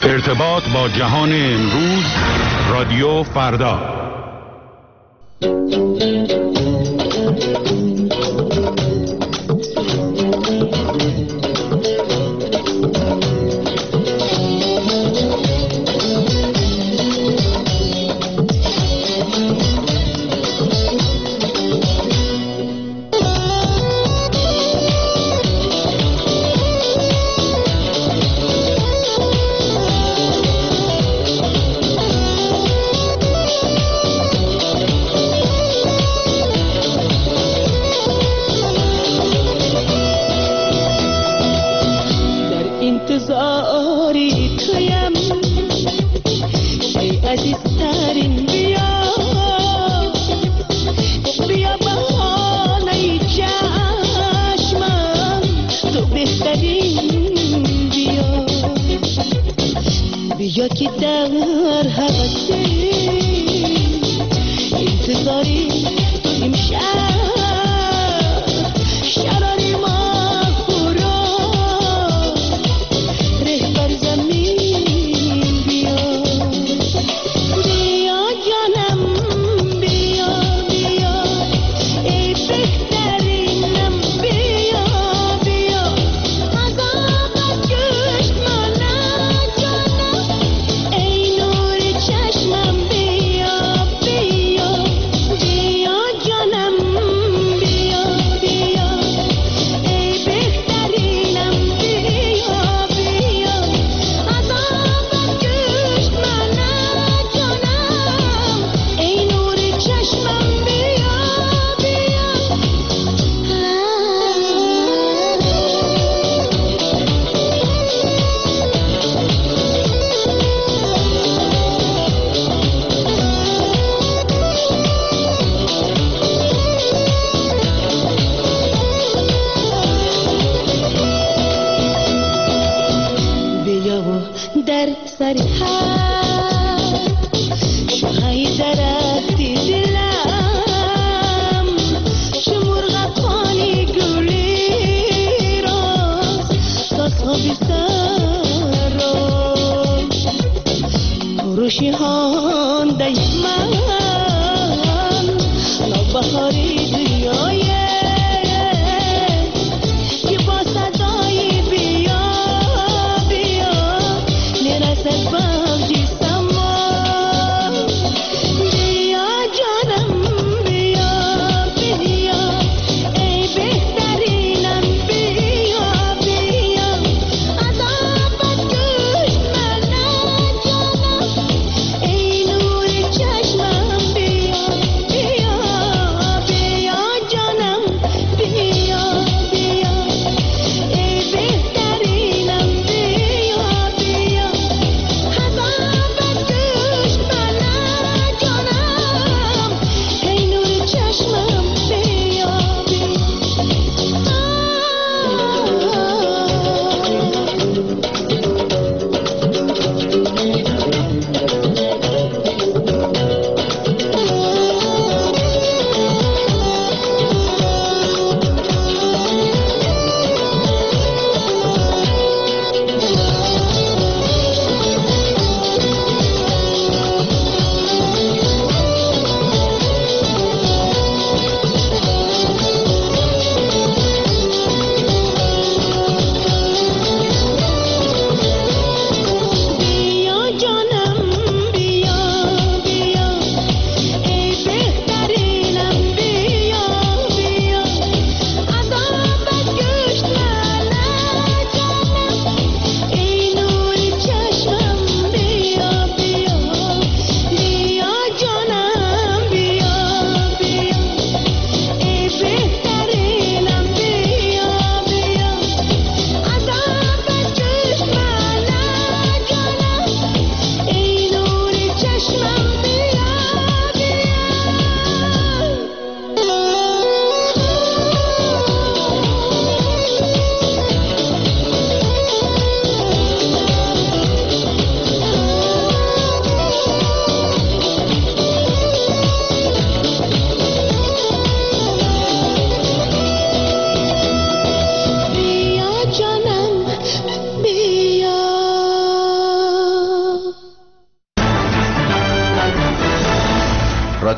ارتباط با جهان امروز، رادیو فردا. جانم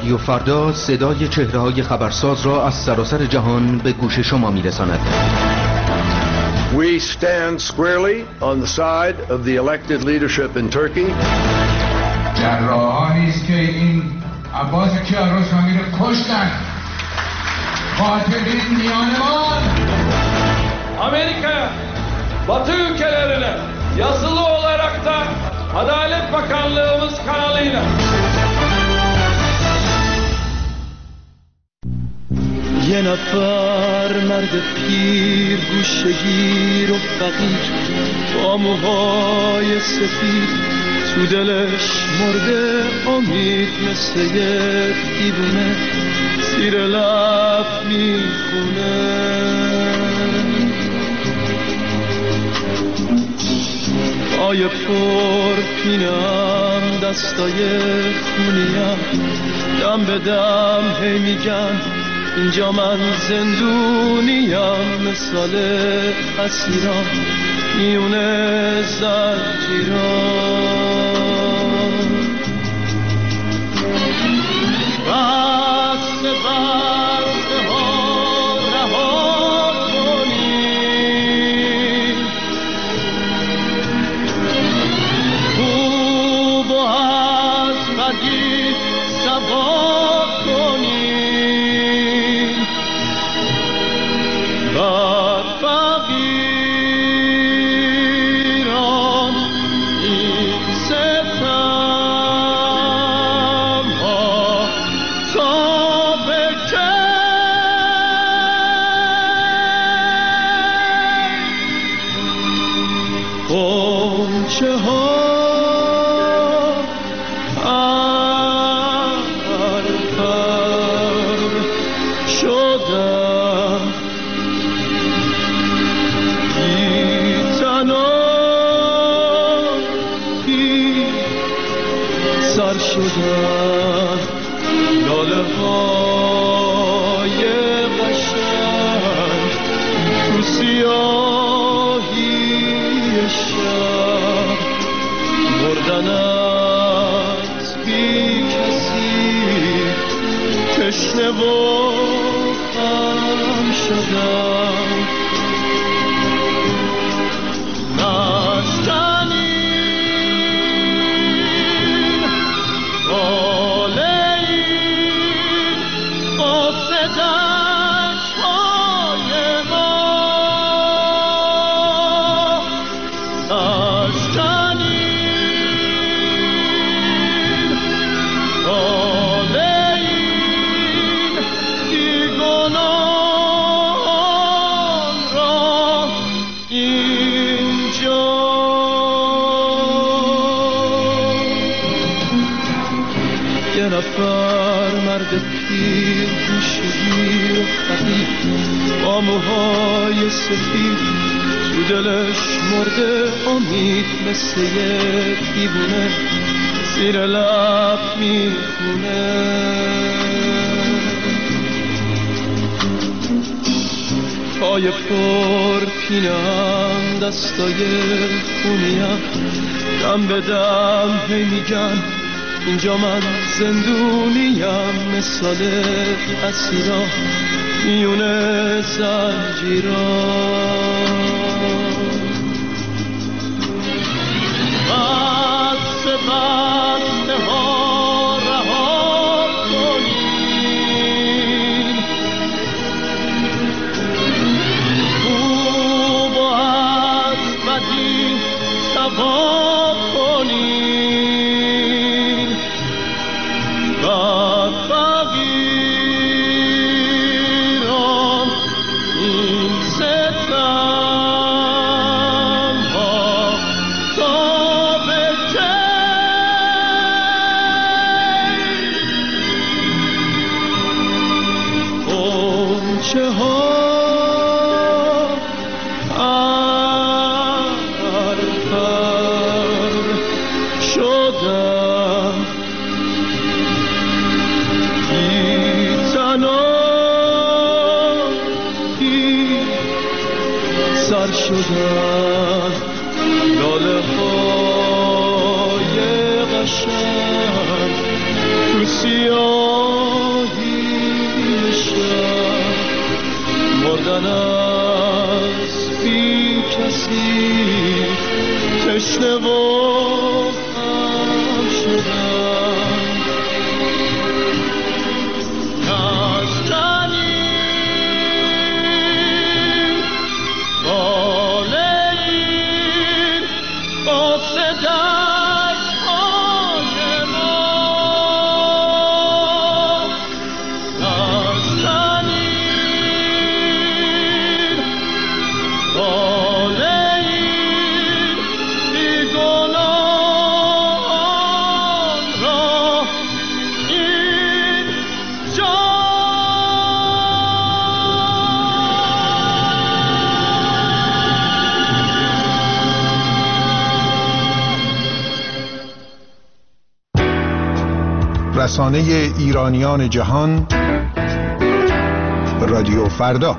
رادیو فردا صدای چهره‌های خبرساز را از سراسر جهان به گوش شما می‌رساند. We stand squarely on the side of the elected leadership in Turkey. در راهانی است که این عباس کیارستمی رو کشتن. قاتلین میانمان. Amerika, Batı ülkelerine yazılı olarak da Adalet Bakanlığımız kanalıyla یه نفر مرد پیر گوشه‌گیر و فقیر با موهای سفید تو دلش مرده امید مثل یه دیوونه زیر لب میخونه پای پر پینم دستای خونیم دم به دم هی میگن اینجا من زندونیم مثال اسیران میونه زنجیران بسته بسته ها رها کنیم خوب و از بدی سوا کنیم با موهای سفید تو دلش مرده امید مثل یه دیوونه زیر لب میخونه پای پر پینم دستای خونیم دم به دم هی میگن اینجا من زندونیم مثال اسیران میونه زنجیران بسته بسته ها رها کنیم خوب و از بدی سوا کنیم شدن لاله های قشنگ تو سیاه تشنه و غم شدم نزدنی باله‌ای قصه دردهای ما نزدنی باله‌ای بیگناهان را اینجا رسانه ایرانیان جهان رادیو فردا.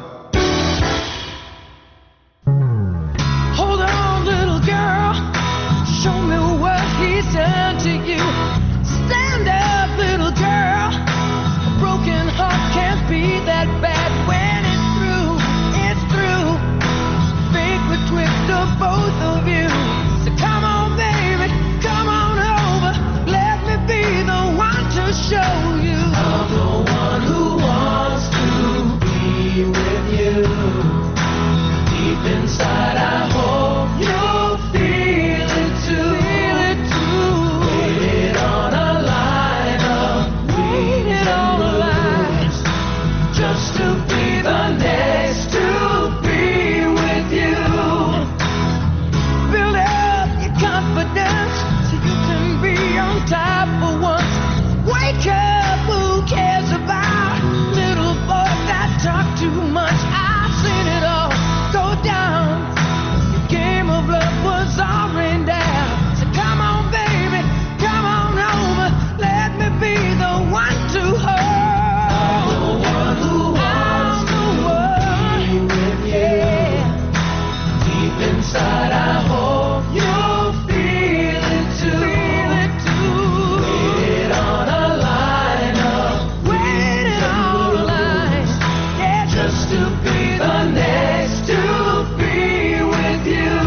Hold on, little girl. Show me what he said to you. Stand up, little girl. A broken heart can't be that bad when it's through. It's through. Fate betwixt the both of you. So come on, baby, come on over. Let me be the one to show you. I'm the one who wants to be with you. Deep inside, I hope you'll feel it too. Feel it too. Waited on a line of waited on a line just to be the next to be with you. Build up your confidence so you can be on top for once. Wake up, who cares about little boys that talk too much? I've seen it all go down. Your game of love was all rained down. So come on, baby, come on over. Let me be the one to hold. I'm the one who wants to be with you. Deep inside, I hope you'll feel it too. Feel it too. Waited on a line up. Waited on a line. Yeah, just to be the next to be with you.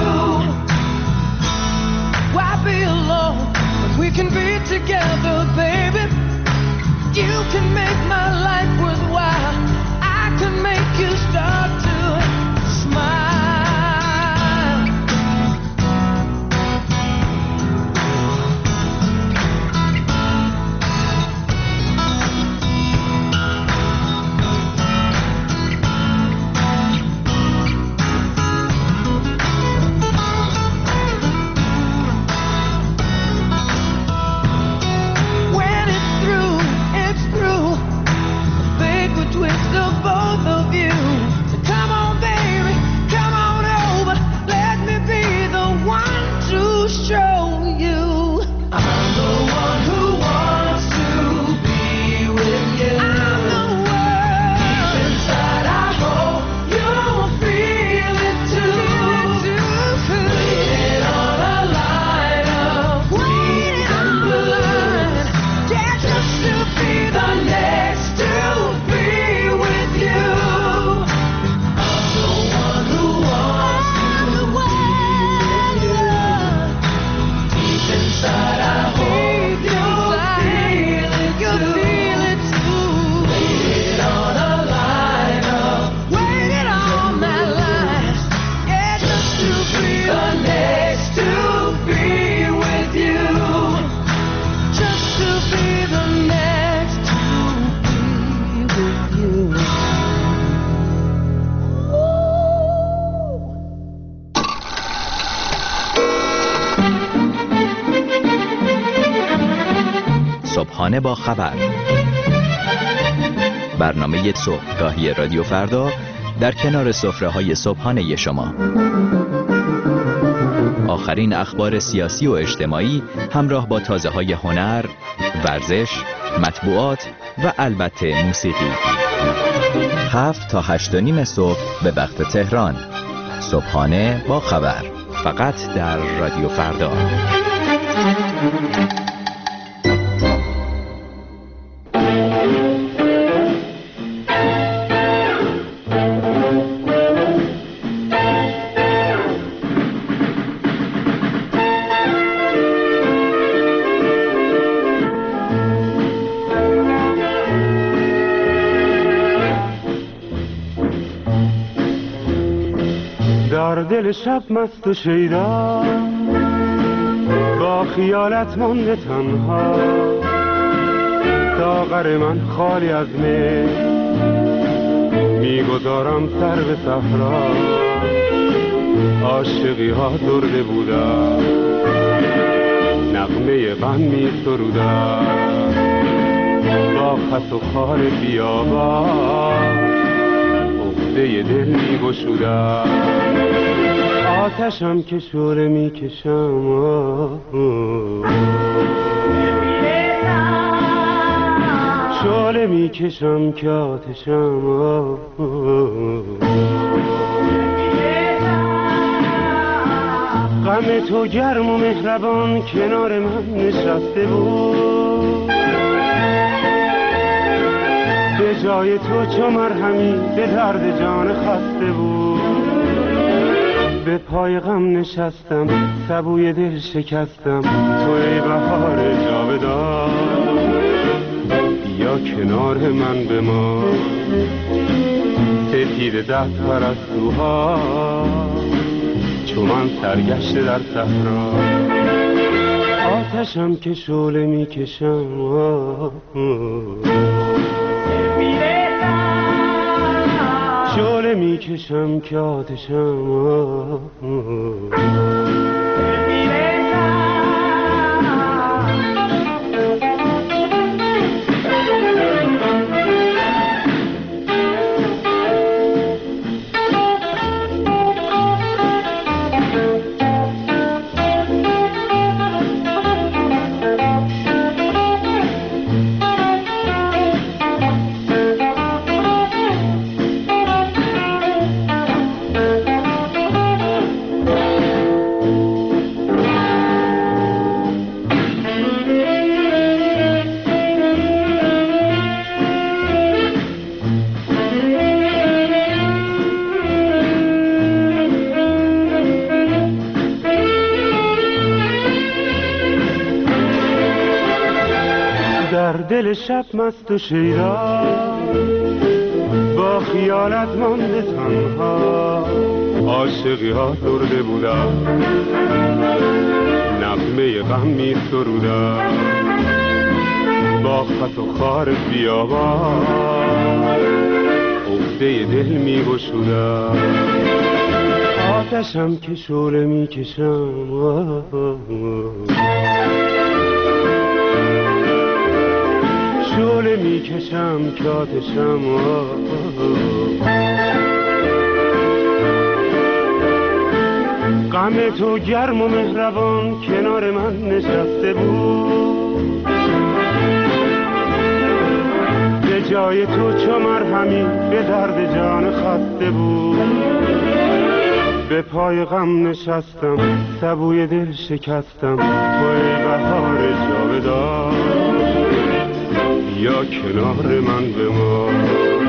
Why be alone when we can be together, baby? You can make my life worthwhile. I can make you start to smile. When it's through, it's through. The fate would twist the both of you. So come on, baby, come on over. Let me be the one to show you. I'm the one who wants to be with you. I'm the one. Deep inside, I hope you'll feel it too. Waited on a line of waiting on the line. Yeah, just to be the next to be with you. I'm the one who wants to be with you. Deep inside, I hope you'll feel it too. Waited on a line of waited on that line. Yeah, just to be the next to be with you. Just to be the next to be with you. صبحانه با خبر، برنامه صبحگاهی رادیو فردا در کنار سفره‌های صبحانه شما. آخرین اخبار سیاسی و اجتماعی همراه با تازه‌های هنر، ورزش، مطبوعات و البته موسیقی. 7 تا 8:30 صبح به وقت تهران. صبحانه با خبر، فقط در رادیو فردا. دل شب مست و شیدا با خیالت مانده تنها، ساغر من خالی از می میگذارم سر به صحرا. عاشقی ها درده بودن، نغمه غم می سرودن، با خس و خار بیابان عقده دل می گشودن. آتشم که شعله می کشم، شعله می کشم که آتشم. غم تو گرم و مهربان کنار من نشسته بود، به جای تو چو مرهمی به درد جان خسته بود. به پای غم نشستم سبوی دل شکستم، تو ای بهار جاودان بیا کنار من بمان. سپید دست پرستوها چو من سرگشته در صحرا. آتشم که شعله می کشم، شعله می کشم که آتشم. دل شب مست و شیدا با خیالت مانده تنها. عاشقی ها درده بودن، نغمه غم می سرودن، با خط و خار بیابان عقده دل می گشودن. آتشم که شعله می کشم، شعله می کشم که آتشم. غم تو گرم و مهربان کنار من نشسته بود، به جای تو چو مرهمی به درد جان خسته بود. به پای غم نشستم سبوی دل شکستم، تو ای بهار جاودان یا کنار من بمان.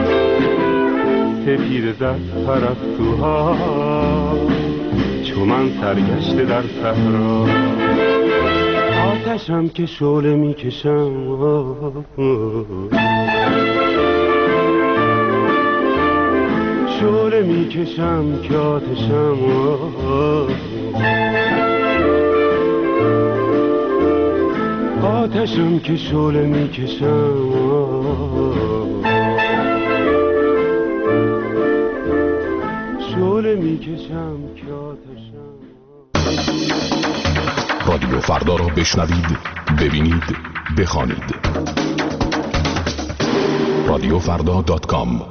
سپید دست پرستوها چو من سرگشته در صحرا. آتشم که شعله می کشم، شعله می کشم که آتشم. آتشم که شعله می کشم، شعله می کشم که آتشم. رادیو فردا را بشنوید، ببینید، بخوانید. رادیوفردا.com.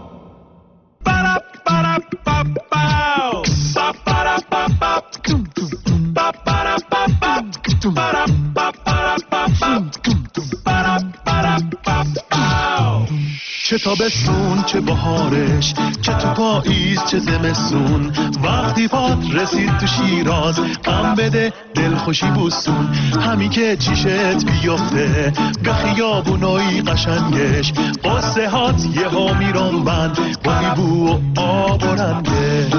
چه تابستون چه بهارش، چه تو پاییز چه زمستون، وقتی پات رسید تو شیراز غم بده دل خوشی بوستون. همین که چیشت بیفته به خیابونای قشنگش، قصه هات یه ها میرون بند با بو و آب و رنگش.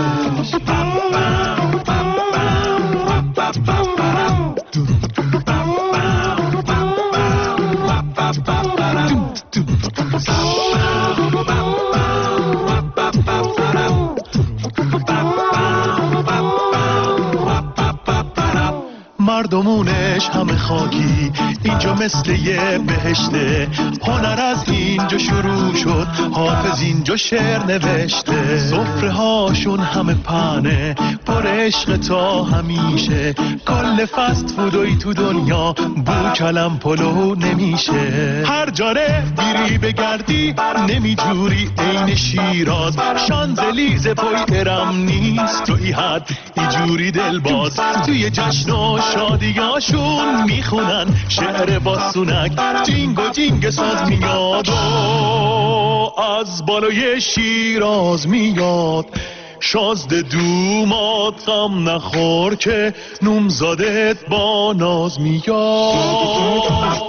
مردمونش همه خاکی، اینجا مثل یه بهشته. هنر از اینجا شروع شد، حافظ اینجا شعر نوشته. سفره هاشون همه پهنه، پر عشق تا همیشه. کل فست فودوی تو دنیا بو کلم پلو نمیشه. هر جاره بیری بگردی نمیجوری عین شیراز. شانزلیزه پای ارم نیست توی حد ایجوری دلباز. توی جشن و شادیاشون میخونن شعر با سونک. جینگ و جینگ ساز میاد و از بالای شیراز میاد. شازده دومات غم نخور که نومزادت با ناز میاد.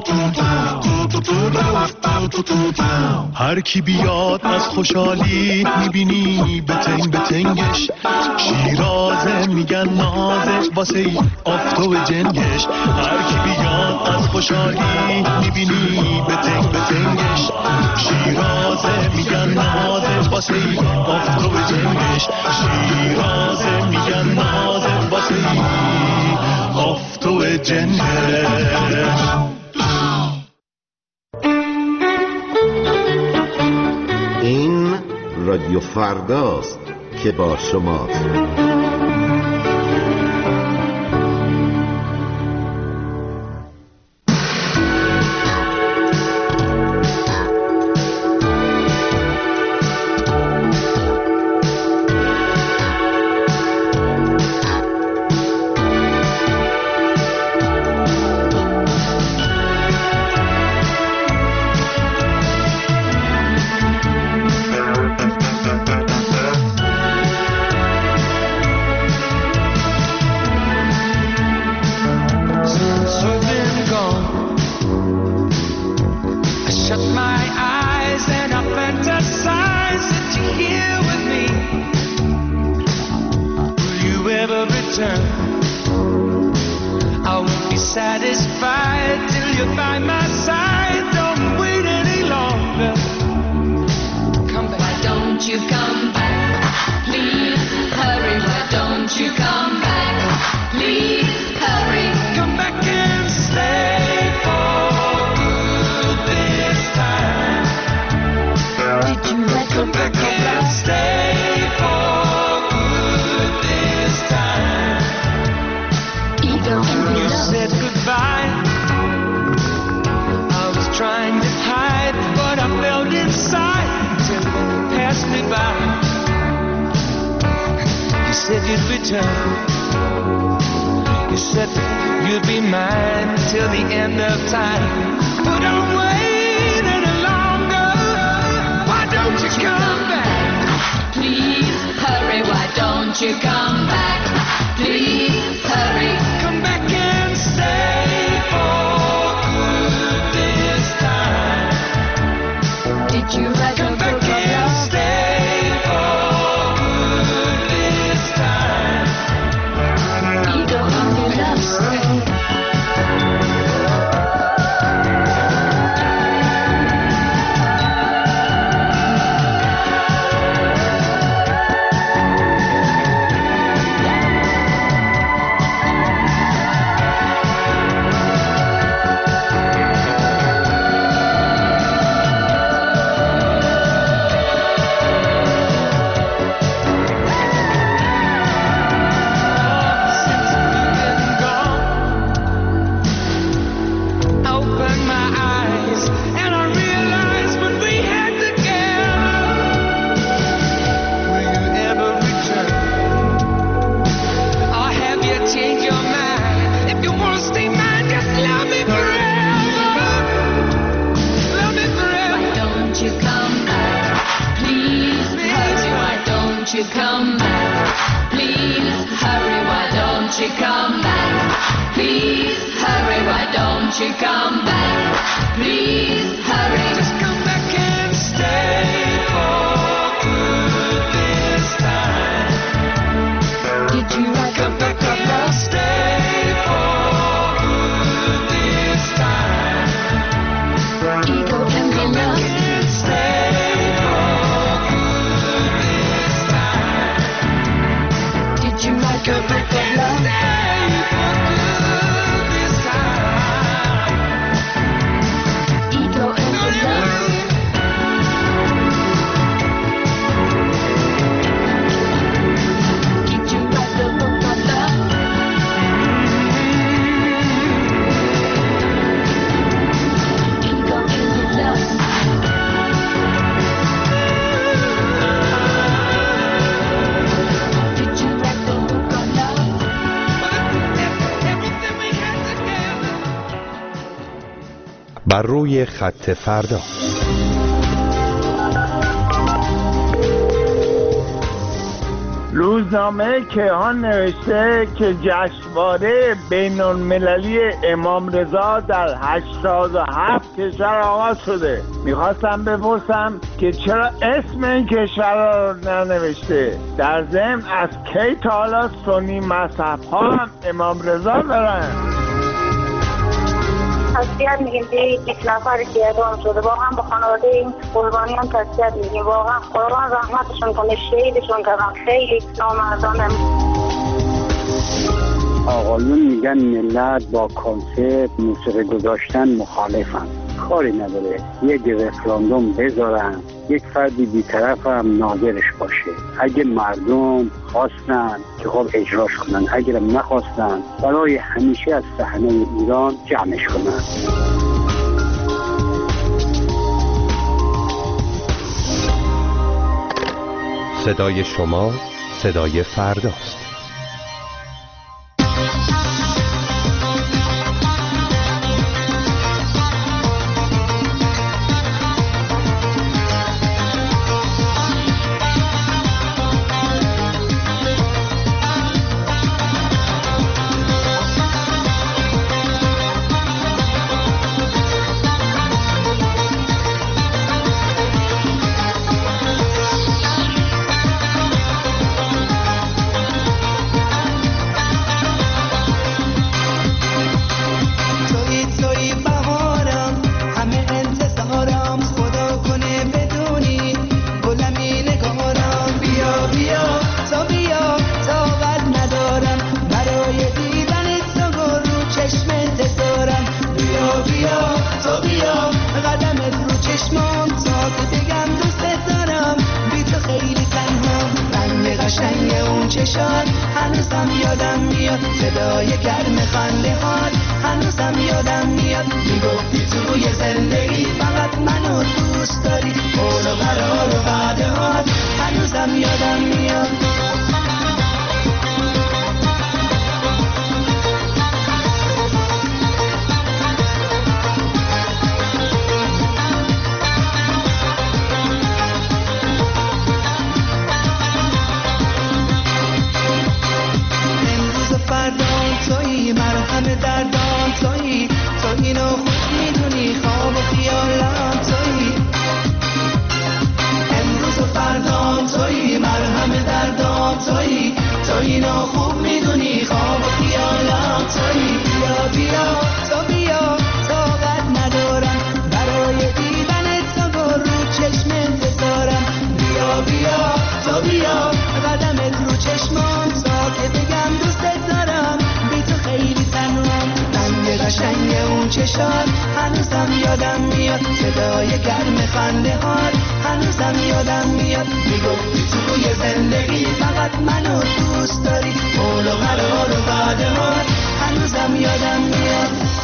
هر کی بیاد از خوشحالی میبینی بتنگ بتنگش. شیرازه میگن نازش واسه ای آفتو جنگش. هر کی بیاد از خوشحالی میبینی بتنگ بتنگش. شیرازه میگن نازش واسه ای آفتو جنگش. شیرازه میگن نازش واسه ای آفتو جنگش. این رادیو فرداست که با شماست. Come back and stay for good. بر روی خط فردا. روزنامه کیهان نوشته که جشنواره بین‌المللی امام رضا در 87 کشور آغاز شده. میخواستم بپرسم که چرا اسم این کشور رو ننوشته؟ در ضمن از کی تا حالا سنی مذهب ها هم امام رضا دارن؟ تسلیت میگیم به 20 نفری که اعدام شده. واقعا با خانواده این قربانیان تسلیت میگیم. واقعا قربان رحمتشون کنه، شهیدشون کنه. خیلی نامردانه. آقایون میگن ملت با کنسرت موسیقی گذاشتن مخالفن. کاری نداره، یک رفراندوم بذارن، یک فردی بی‌طرف هم ناظرش باشه. اگه مردم خواستن که خب اجراش کنن، اگر نخواستن برای همیشه از صحنه ایران جمعش کنن. صدای شما صدای فرداست. هنوزم یادم میاد صدای گرم خنده هات، هنوزم یادم میاد میگفتی توی زندگی فقط منو دوست داری، قول و قرار و وعده هات هنوزم یادم میاد. مرهم دردان تویی، تو اینو خوب میدونی، خواب و خیالم تویی. امروز و فردان تویی، مرهم دردان تویی، تو اینو خوب میدونی، خواب و خیالم تویی. بیا بیا تو بیا، طاقت ندارم برای دیدنت، تو رو چشم انتظارم. بیا بیا تو بیا، قدمت رو چشمام تا که بگم دوستت دارم. خیلی تنوام رنگ قشنگ اون چشات، هنوزم یادم میاد صدای گرم خنده هات، هنوزم یادم میاد میگفتی توی زندگی فقط منو دوست داری، قول و قرار و وعده هات هنوزم یادم میاد.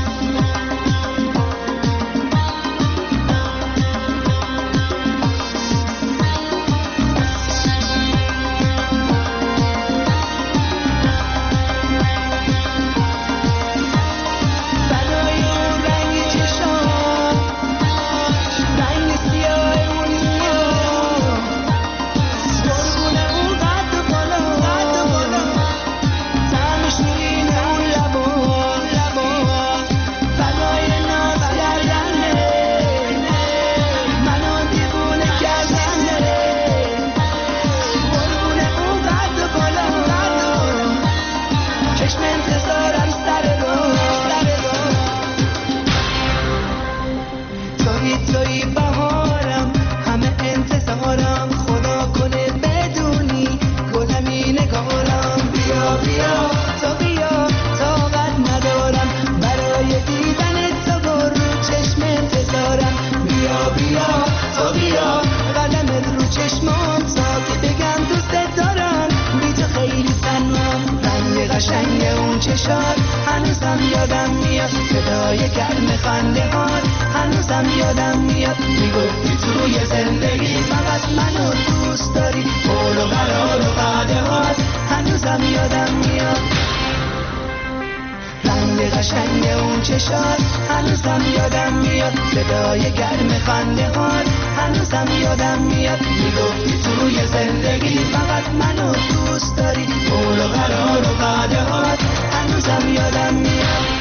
هنوزم یادم میاد صدای گرم خنده هات، هنوزم یادم میاد میگفتی توی زندگی فقط منو دوست داری، قول و قرار و وعده هات هنوزم یادم میاد. رنگ قشنگ اون چشات هنوزم یادم میاد، صدای گرم خنده هات هنوزم یادم میاد. میگفتی توی زندگی فقط منو دوست داری، قول و قرار و وعده هات هنوزم یادم میاد.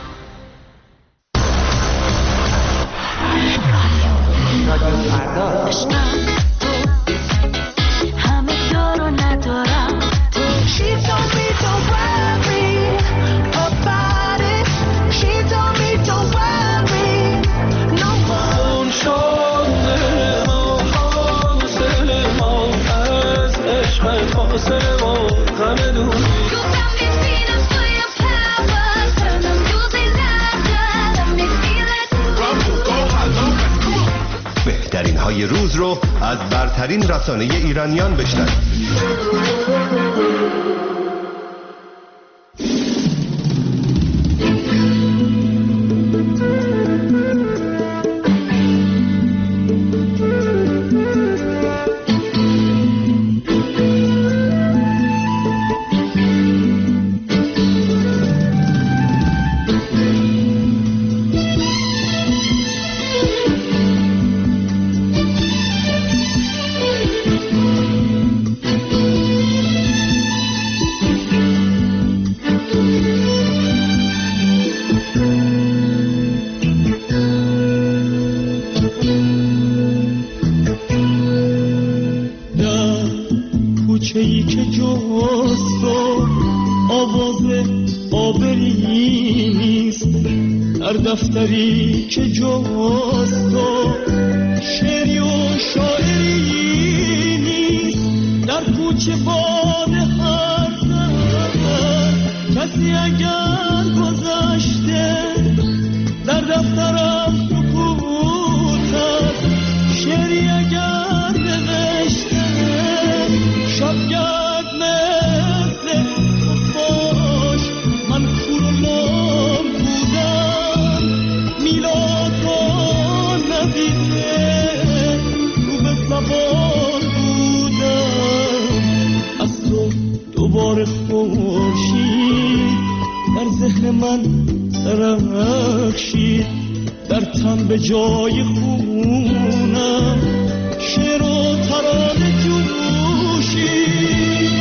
رادیو فردا. همه دارو ندارم تو. She told me don't worry about it. She told me don't worry no more. شده ما از عشق فاصله ما غم دور. بهترین های روز رو از برترین رسانه ایرانیان بشنوید. کوچه‌ای که جز تو آواز آبری نیست، در دفتری که جز تو شعری و شاعری نیست، در کوچه باد هر زن کسی اگر گذشته، در دفترم سکوت است، شعری اگر نوشته، شبگرد مثل خفاش من کور و لام بودم، میلاد را ندیده رو به زبان بودم، از تو دوباره خورشید در ذهن من درخشید، در تن به جای خونم شعر و ترانه جوشید.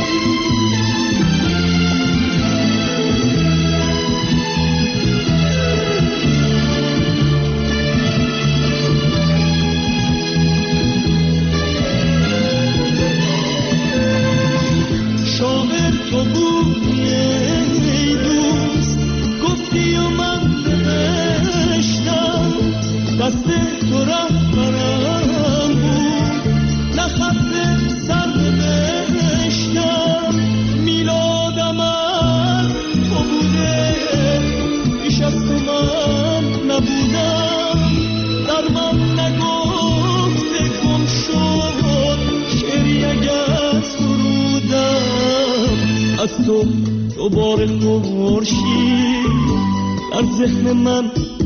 شاعر تو بودی ای دوست، گفتی و من نوشتم، دست تو رهبرم بود، نه خط سر نوشتم، میلادم از تو بوده، بیش از تو من نبودم، در من نگفته گم شد، شعری اگر سرودم، از تو دوباره خورشید در ذهن من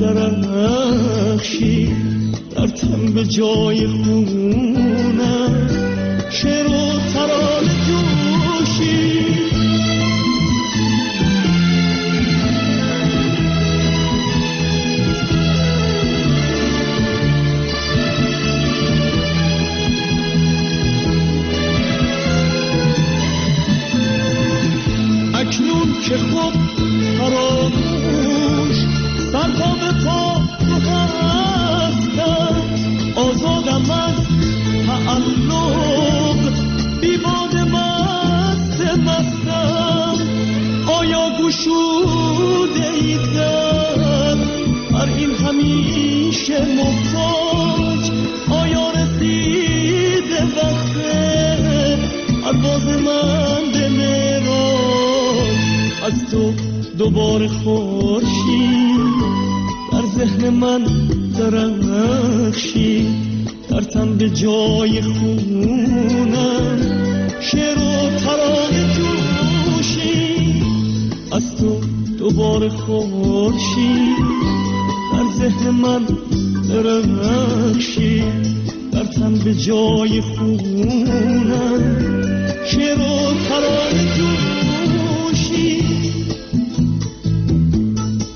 درخشید، در تن به جای خونم شعر و ترانه جوشید. اکنون که خود فراموش سرها به پا تو هستم، آزادم از تعلق، بیباده مستم، آیا گشوده ایدم هر این همیشه محتاج، آیا رسیده وقت پرواز من به معراج، از تو دوباره خورشید در ذهن من درخشید، در تن به جای خونم شعر و ترانه جوشید، از تو دوباره خورشید در ذهن من درخشید، در تن به جای خونم شعر و ترانه جوشید.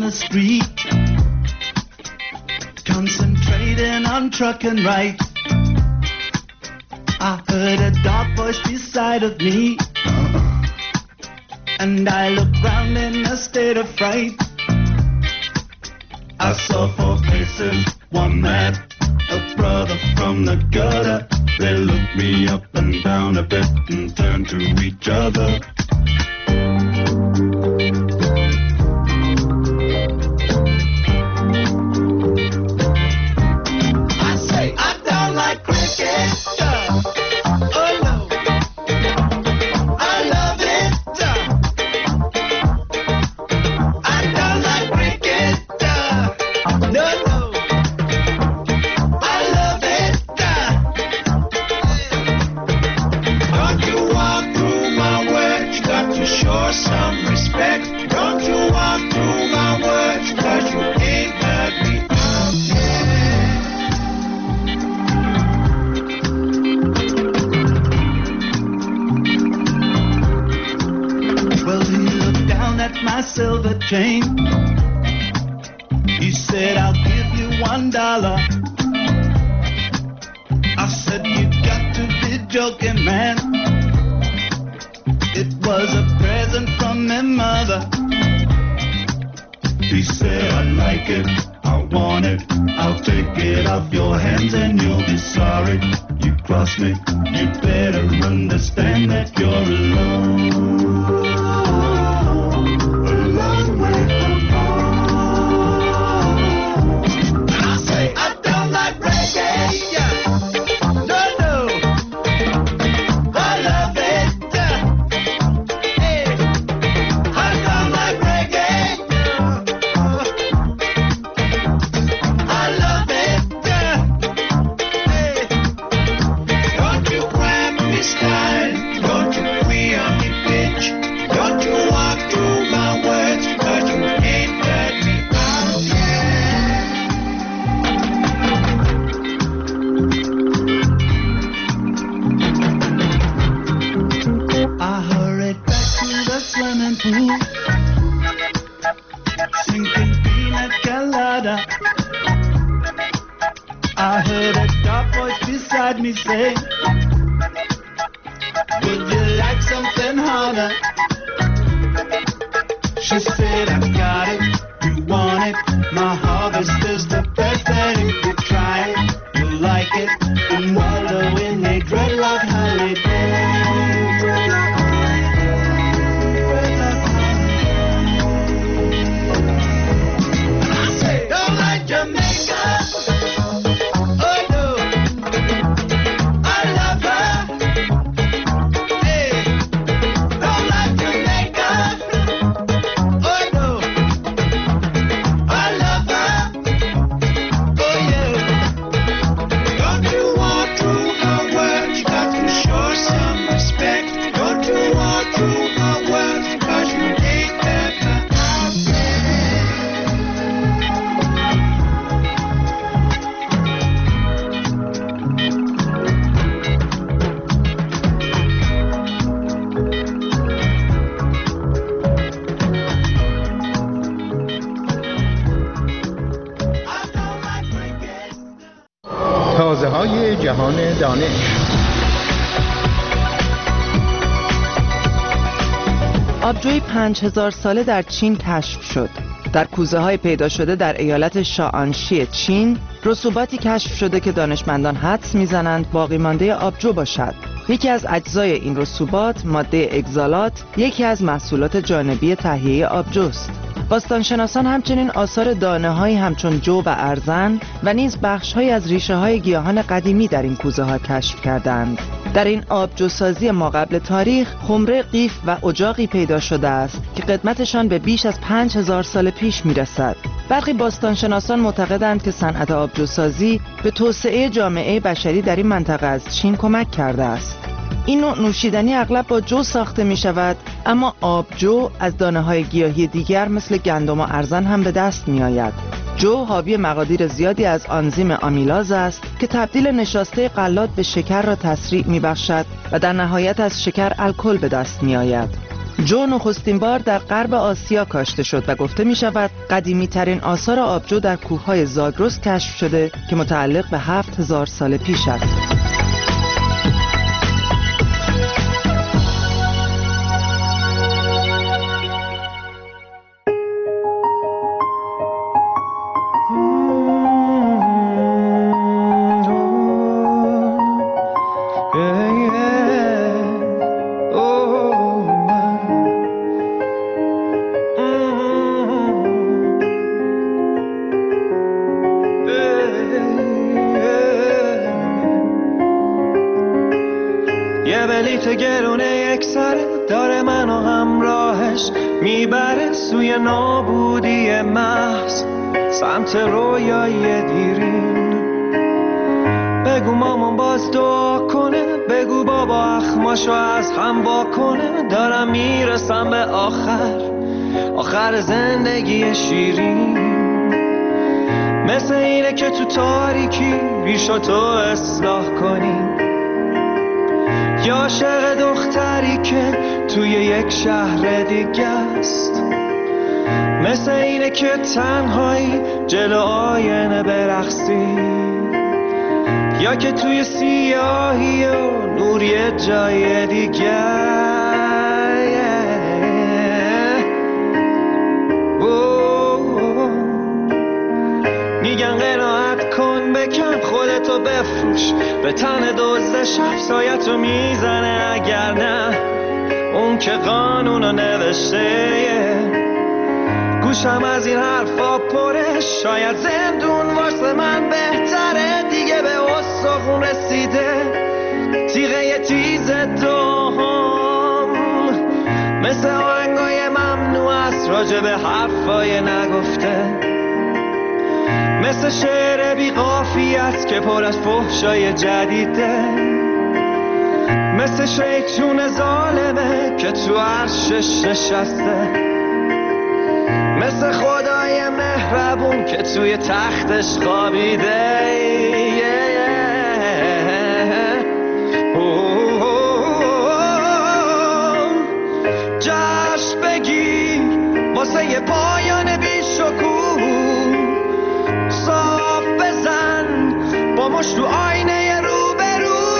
the street, concentrating on trucking right. I heard a dark voice beside of me, and I looked round in a state of fright. I saw four faces, one mad, a brother from the gutter. They looked me up and down a bit and turned to each other. I say, I don't like cricket. Oh no, I love it. I don't like cricket. No, no, I love it. Don't you walk through my words, you got to show some respect. Don't you walk through my words, cause you ain't heard me out yet. Well, he looked down at my silver chain. He said, I'll give you $1. I said, you got to be joking, man. It was a present from my mother. He said, I like it, I want it, I'll take it off your hands and you'll be sorry. You cross me, you better understand that you're alone. A long way from home. And I say, I don't like reggae. No, no, I love it. Hey, I don't like reggae. I love it. Hey, don't you grab me style, don't you queer me bitch, don't you walk through my words, cause you ain't heard me out yet. I hurried back to the swimming pool, sinking pina colada. I heard a dark voice beside me say, would you like something harder? She said, I got it, you want it, my harvest is the best, and if you try it, you'll like it, and wallow in a dreadlock holiday. And I say, don't like Jamaica. Oh no, I love her. Hey, don't like Jamaica. Oh no, I love her. Oh yeah. Don't you walk through my words, you got to show some respect. Don't you walk through my words, cause you ain't heard my out yet. تازه های جهان دانش. آبجوی 5000 ساله در چین کشف شد. در کوزه های پیدا شده در ایالت شانشی چین، رسوباتی کشف شده که دانشمندان حدس میزنند باقی مانده آبجو باشد. یکی از اجزای این رسوبات، ماده اگزالات، یکی از محصولات جانبی تهیه آبجوست. باستانشناسان همچنین آثار دانه‌هایی همچون جو و ارزن و نیز بخش‌هایی از ریشه‌های گیاهان قدیمی در این کوزه‌ها کشف کردند. در این آبجوسازی ماقبل تاریخ، خمره قیف و اجاقی پیدا شده است که قدمتشان به بیش از 5000 سال پیش می‌رسد. برخی باستانشناسان معتقدند که صنعت آبجوسازی به توسعه جامعه بشری در این منطقه از چین کمک کرده است. این نوع نوشیدنی اغلب با جو ساخته می شود، اما آبجو از دانه‌های گیاهی دیگر مثل گندم و ارزن هم به دست می آید. جو حاوی مقادیر زیادی از آنزیم آمیلاز است که تبدیل نشاسته غلات به شکر را تسریع می بخشد و در نهایت از شکر الکل به دست می آید. جو نخستین بار در غرب آسیا کاشته شد و گفته می شود قدیمی ترین آثار آبجو در کوههای زاگرس کشف شده که متعلق به 7000 سال پیش است. یه بلیت گرونه یک سره داره منو همراهش میبره سوی نابودی محض سمت رویای دیرین. بگو مامان باز دعا کنه، بگو بابا اخماشو از هم واکنه. دارم میرسم به آخر زندگی شیرین. مثل اینه که تو تاریکی ریشاتو اصلاح کنی، یا عاشق دختری که توی یک شهر دیگه است. مثل اینه که تنهایی جلو آینه برقصی، یا که توی سیاهی و نوری جای دیگه. میگن قناعت کن، بکن خودتو بفروش، به تن دزد شب سایتو میزنه. اگر نه اون که قانونو نوشته، گوشم از این حرفا پره. شاید زندون واسه من بهتره، دیگه به استخون رسیده تیغه تیز دوم. مثل آهنگای ممنوع است راجع به حرفای نگفته، مثل شعر بی قافیت که پر از فحشای جدیده، مثل شیطون ظالمه که تو عرشش نشسته، مثل خدای مهربون که توی تختش خوابیده. جشن بگیر واسه یه پایان بی شکوه، صاف بزن با مشت تو آینه روبرو،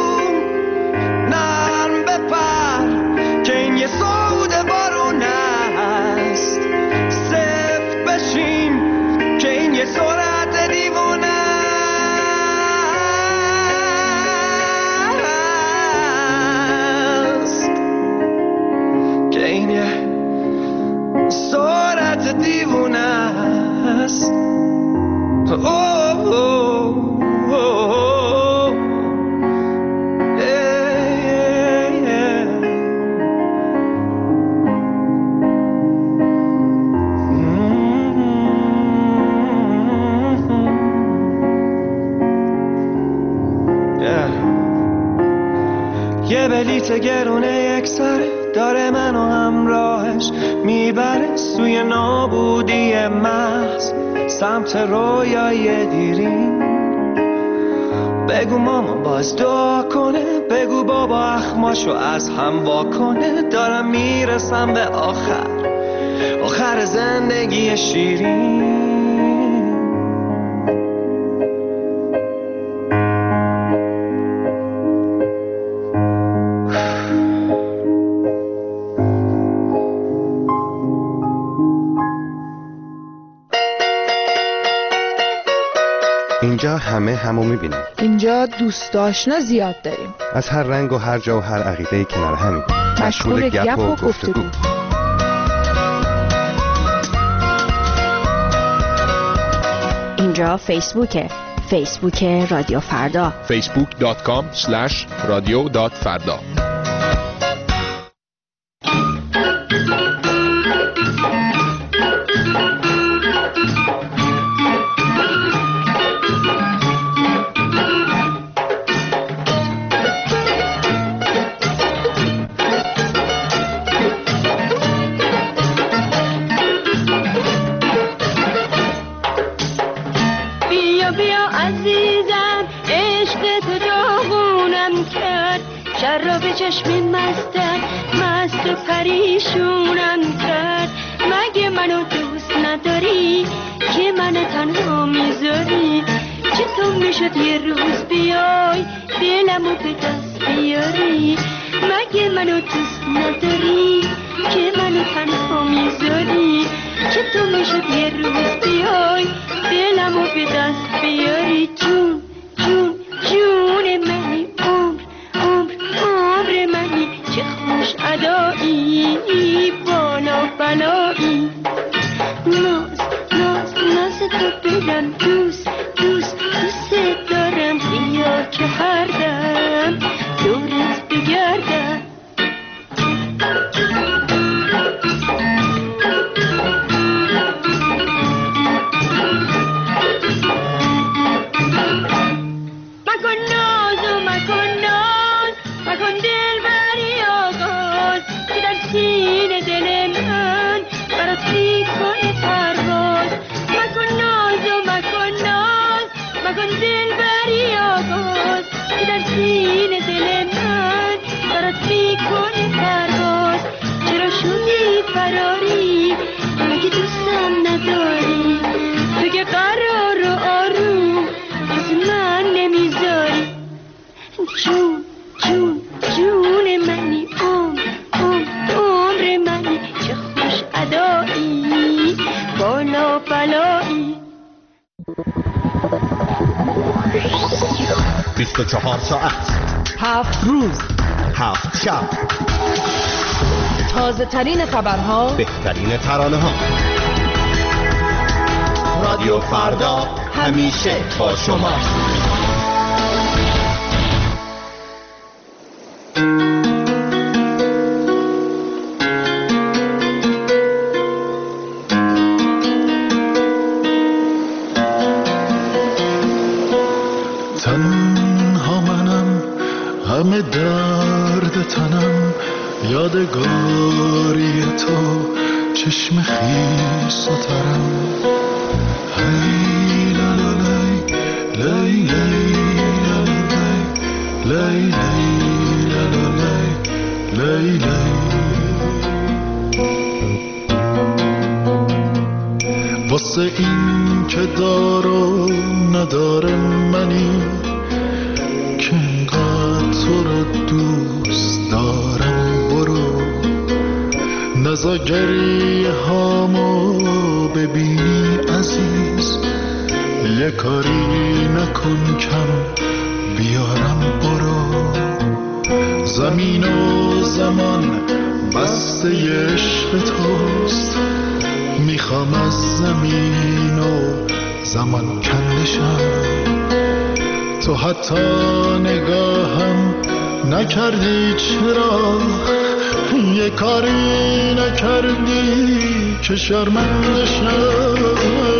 نرم بپر که این یه صعود بارون است، صفت بشین که این یه سرعت دیوونه است، که این یه سرعت دیوونه است. یه بلیت گرونه یک سره داره منو همراهش میبره سوی نابودی محض سمت رویای دیرین. بگو ماما باز دعا کنه، بگو بابا اخماشو از هم واکنه. دارم میرسم به آخر زندگی شیرین. اینجا همه همو میبینن. اینجا دوست آشنا زیاد داریم، از هر رنگ و هر جا و هر عقیده‌ای کنار همین، مشغول گپ و گفتگو. اینجا فیسبوک رادیو فردا، facebook.com/radio.farda. شراب چشم مستم مست و پریشونم کرد. مگه منو دوست نداری که منو تنها میذاری؟ چطور میشد یه روز بیای دلمو به دست بیاری؟ مگه منو دوست نداری که منو تنها میذاری؟ چطور میشد یه روز بیای دلمو به دست بیاری؟ جون جون جون منی، عمر منی، چه خوش ادایی بالا بلایی. ناز تو بدم دوست دارم، بیا که هر دم دورت بگردم. مکن دل بری آغاز که در سینه دل من برات میکنه پرواز. مکن دل بری آغاز که در سینه دل من برات میکنه پرواز. چرا شدی فراری؟ مگه دوستم نداری؟ تو که قرار و آروم از من نمیذاری. جون منی، عمر منی، چه خوش ادایی بالا بلایی. 24 ساعت، 7 روز، 7 شب، تازه ترین خبرها، بهترین ترانه ها. رادیو فردا همیشه با شما. تنها منم، همه درد تنم، یادگاری تو چشم خیس و ترم. هی لا لا لای لی لی لا لا لی واسه این که دار و نداره منی که اینقدر تو رو دوست دارم. برو نزا گریه هامو ببینی عزیز، یه کاری نکن کم بیارم. برو زمین و زمان بسته عشق توست، میخوام از زمین و زمان کندشم. تو حتی نگاهم نکردی، چرا یه کاری نکردی که شرمنده شم.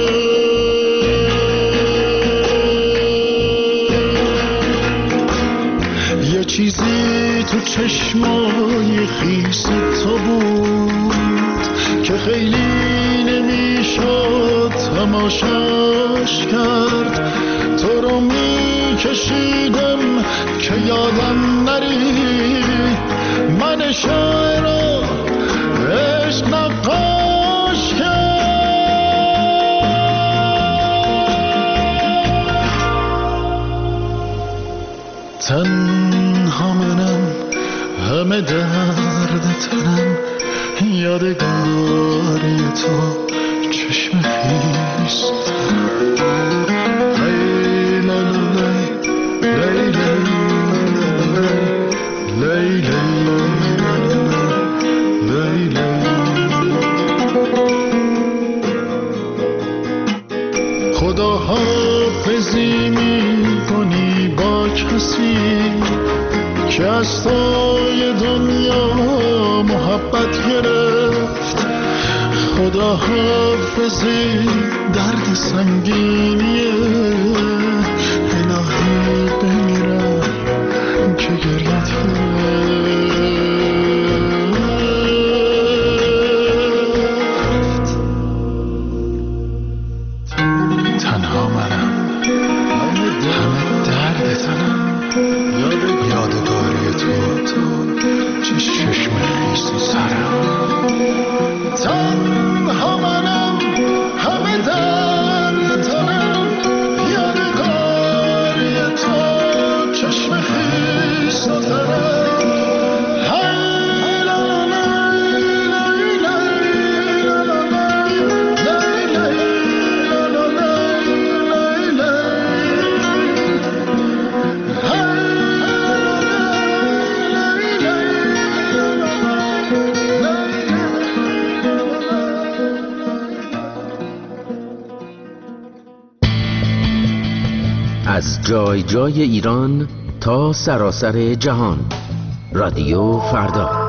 یه چیزی تو چشمای خیس تو بود که خیلی نمیشد تماشاش کرد. تو رو میکشیدم که یادم نری، من شاعر رو عشق نقاش کرد. تنها منم، همه درد تنم، یادگاری تو چشم خیس خدا حافظی میکنی با کسی که از توی دنیا محبت گرفت. خدا حافظی درد سنگینیه، الهی بمیرم که گریت تنها منم، همه درد تنم، یادگاری تو از جای جای ایران تا سراسر جهان. رادیو فردا.